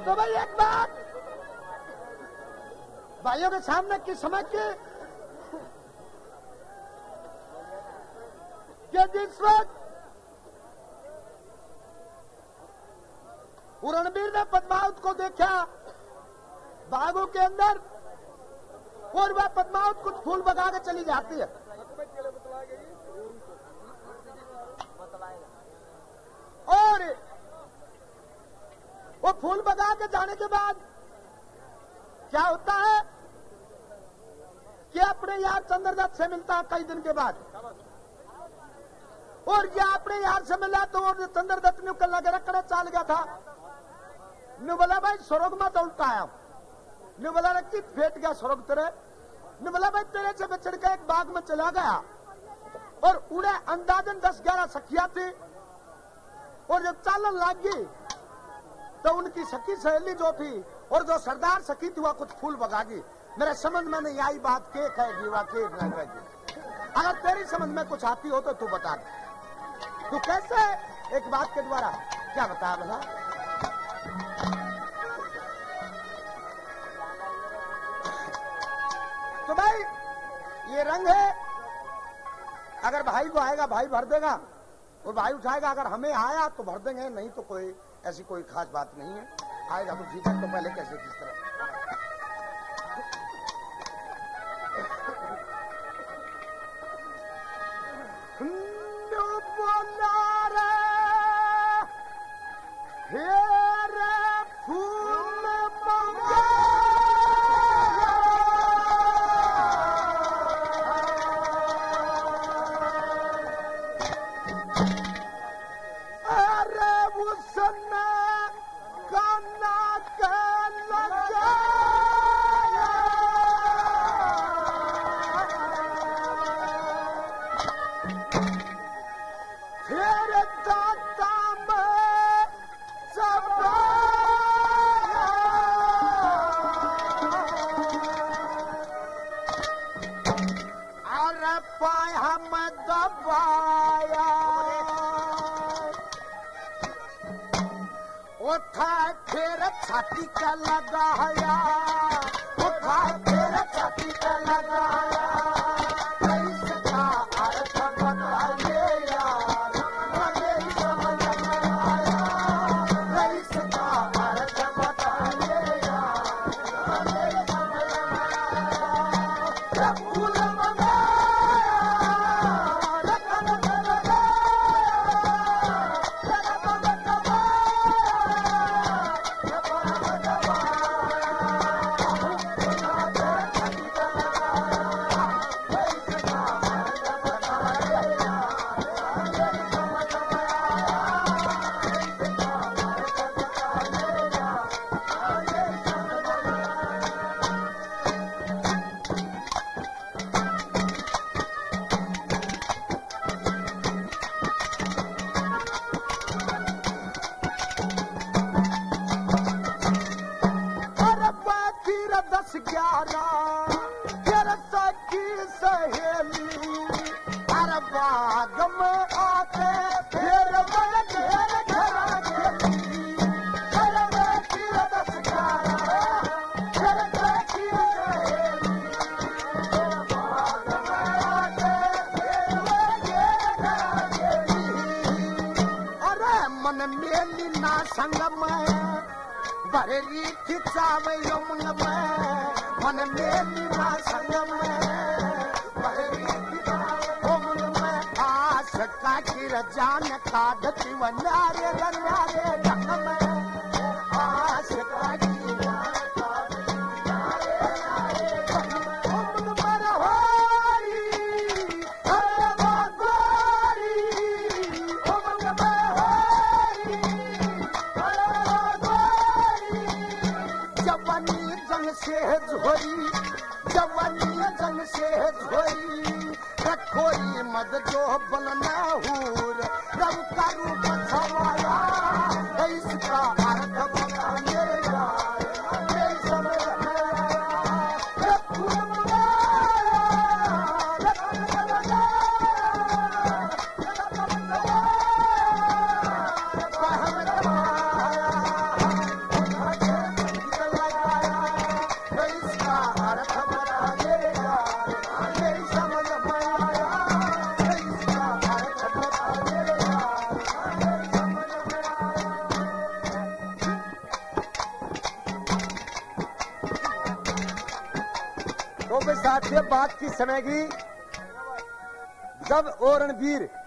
तो भाई एक बात भाइयों के सामने की समझ के कि जिस वक्त रणबीर ने पद्मावत को देखा बागों के अंदर और वह पद्मावत कुछ फूल बगा के चली जाती है और वो फूल बगा के जाने के बाद क्या होता है कि अपने यार चंद्रदत्त से मिलता है कई दिन के बाद और क्या अपने यार से मिला तो चंद्रदत्त ने कल लगे रखने चाल गया था ने बोला भाई स्वर्ग में तो उल्टा आया ने बोला रखी फेट गया स्वर्ग तेरे ने बोला भाई तेरे से बिछड़ के एक बाग में चला गया और उड़े अंदाजन 10-11 सखियां थी और जब चालन लग गई तो उनकी सखी सहेली जो थी और जो सरदार सखी थी वह कुछ फूल बगागी मेरे समझ में नहीं आई बात के कहेगी वह के न कहेगी अगर तेरी समझ में कुछ आती हो तो तू बता दे तू कैसे एक बात के द्वारा क्या बता भला तो भाई ये रंग है अगर भाई को आएगा भाई भर देगा और भाई उठाएगा अगर हमें आया तो भर देंगे नहीं तो कोई ऐसी कोई खास बात नहीं है आएगा तो ठीक है तो पहले कैसे किस तरह छाती का लगाया उठा फिर छाती का लगाया इसका अर्थ बताइए यार मुझे समझ में आया इसका अर्थ बताइए यार मुझे समझ में आया फूल जान काढ़ती वनारे रनारे ढंग में आस काढ़ी जवानी जंग से झोरी कठोरी मद जो बनना हूर रब का रूप छवाया इसका अर्थ बताने भाई साथियों बात की समय की जब ओ रणवीर